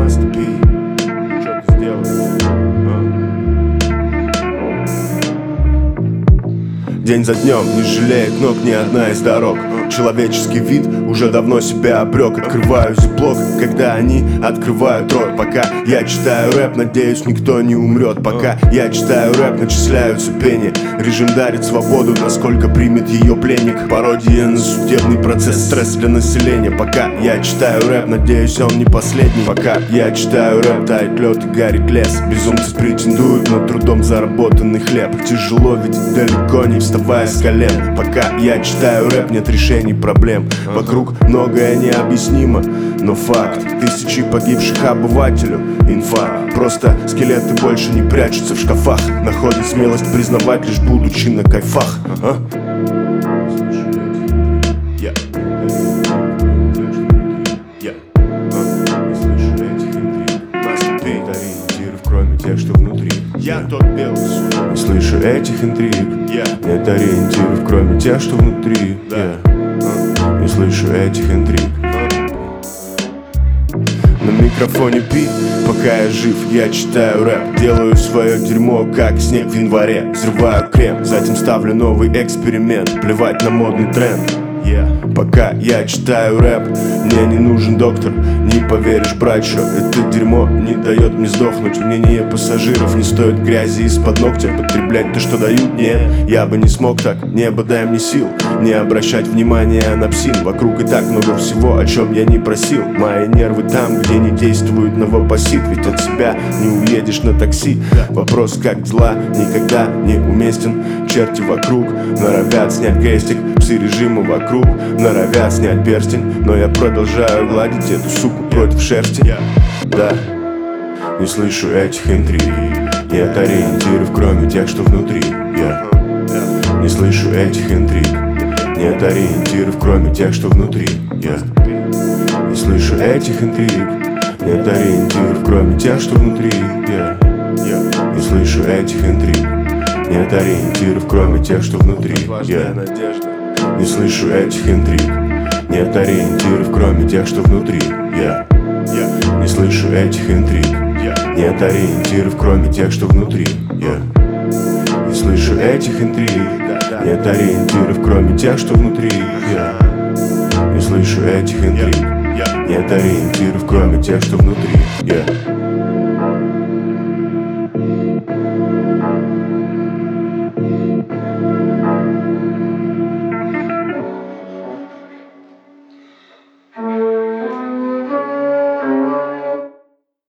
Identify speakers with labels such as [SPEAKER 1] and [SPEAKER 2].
[SPEAKER 1] Master P. Что ты сделал? День за днем не жалеет ног ни одна из дорог. Человеческий вид уже давно себя обрек. Открываю зиплок, когда они открывают рот. Пока я читаю рэп, надеюсь, никто не умрет. Пока я читаю рэп, начисляются пени. Режим дарит свободу, насколько примет ее пленник. Пародия на судебный процесс, стресс для населения. Пока я читаю рэп, надеюсь, он не последний. Пока я читаю рэп, тает лед и горит лес. Безумцы претендуют на трудом заработанный хлеб. Тяжело видеть далеко, не вставая с колен. Пока я читаю рэп, нет решений проблем. Вокруг многое необъяснимо, но факт. Тысячи погибших обывателю инфа. Просто скелеты больше не прячутся в шкафах. Находят смелость признавать, лишь будучи на кайфах. Кроме тех, что внутри. Я тот белый суд. Не слышу этих интриг. Нет ориентиров, кроме тех, что внутри. Не слышу этих интриг. На микрофоне пи, пока я жив, я читаю рэп. Делаю свое дерьмо, как снег в январе. Взрываю крем, затем ставлю новый эксперимент. Плевать на модный тренд. Пока я читаю рэп, мне не нужен доктор. Не поверишь, братчо, это дерьмо не дает мне сдохнуть. Мнение пассажиров не стоит грязи из-под ногтя. Потреблять то, что дают, нет, я бы не смог так. Небо, дай мне сил, не обращать внимания на псин. Вокруг и так много всего, о чем я не просил. Мои нервы там, где не действует новопосит. Ведь от себя не уедешь на такси. Вопрос, как дела, никогда не уместен. Черти вокруг норовят снять крестик. Псы режима вокруг норовят снять перстень. Но я продолжаю гладить эту суку против шерсти. Да, не слышу этих интриг. Нет ориентиров, кроме тех, что внутри. Не слышу этих интриг. Нет ориентиров, кроме тех, что внутри. Не слышу этих интриг. Нет ориентиров, кроме тех, что внутри. Не слышу этих интриг. Нет ориентиров, кроме тех, что внутри. Не слышу этих интриг. Нет ориентиров, кроме тех, что внутри. Не слышу этих интриг. Нет ориентиров, кроме тех, что внутри. Не слышу этих интриг. Нет ориентиров, кроме тех, что внутри. Не слышу этих интриг. Нет ориентиров, кроме тех, что внутри.